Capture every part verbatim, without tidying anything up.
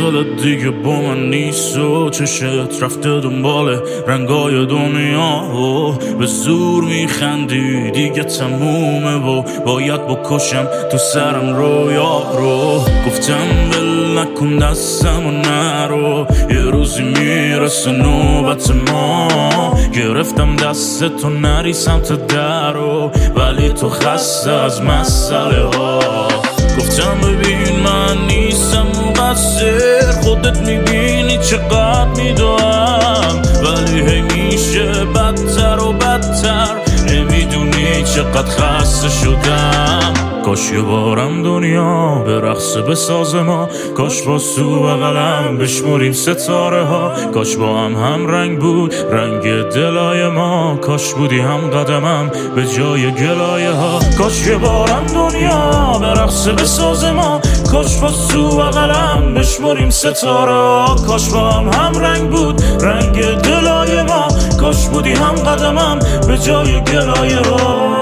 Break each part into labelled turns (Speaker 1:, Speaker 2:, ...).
Speaker 1: دلت دیگه با من نیست و چشت رفته دنبال رنگای دنیا و به زور میخندی دیگه تمومه و باید بکشم تو سرم رویا رو. گفتم ول نکن دستم و نرو، یه روزی میرسه نوبت ما. گرفتم دست تو نری سمت درو، ولی تو خسته از مسئله ها. گفتم ببین من نیستم مقصر، خودت میبینی چقدر میدوام، ولی هی میشه بدتر و بدتر. نمیدونی چقدر خسته شدم. کاش یه بارم دنیا به رقص بساز ما، کاش با سو و قلم بشمریم ستاره ها. کاش با هم هم رنگ بود رنگ دلای ما، کاش بودی هم قدمم به جای گلایه ها. کاش یه بارم دنیا به رقص بساز ما، کاش با سو و قلم بشمریم ستاره ها. کاش با هم هم رنگ بود رنگ دلای ما، کاش بودی هم قدمم به جای گلایه ها.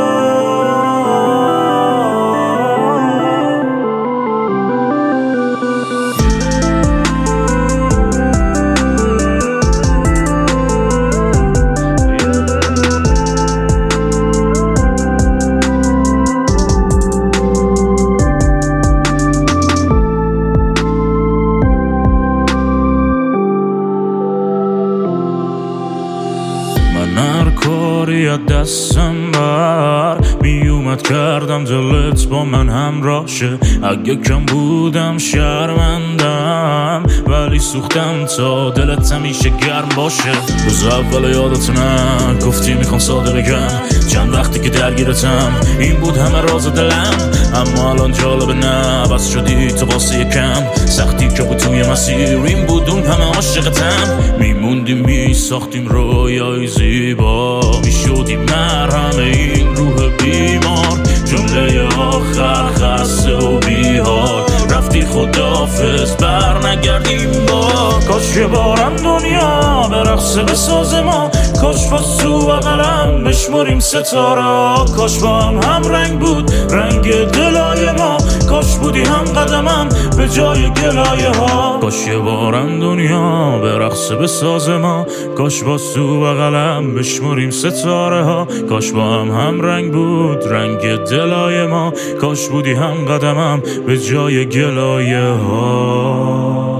Speaker 1: کاری از دستم بر میومد کردم دلت با من همراه شه. اگه کم بودم شرمندم، ولی سوختم تا دلت همیشه گرم باشه. روز اول یادت نه گفتی میخوام ساده بگم، چند وقتی که درگیرتم این بود همه راز دلم. اما الان جالبه نه بس شدی تو واسه کم، سختی که بود توی مسیر این بود اون همه عاشقتم. میموندیم میساختیم رویای زیبا، میشدیم مرهم این روح بیمار. جمله آخر خسته و بیحال، رفتی خداحافظ بر نگردیم با. کاش یه بارم دنیا به رقص بساز ما، کاش با سو و قلم بشمریم ستاره. کاش با هم هم رنگ بود رنگ دلای ما، کاش بودی هم قدمم به جای گلایه ها. کاش یه بارم دنیا به رقص بساز ما، کاش با سو و قلم بشمریم ستاره ها. کاش با هم هم رنگ بود رنگ دلای ما، کاش بودی هم قدمم به جای گلایه ها.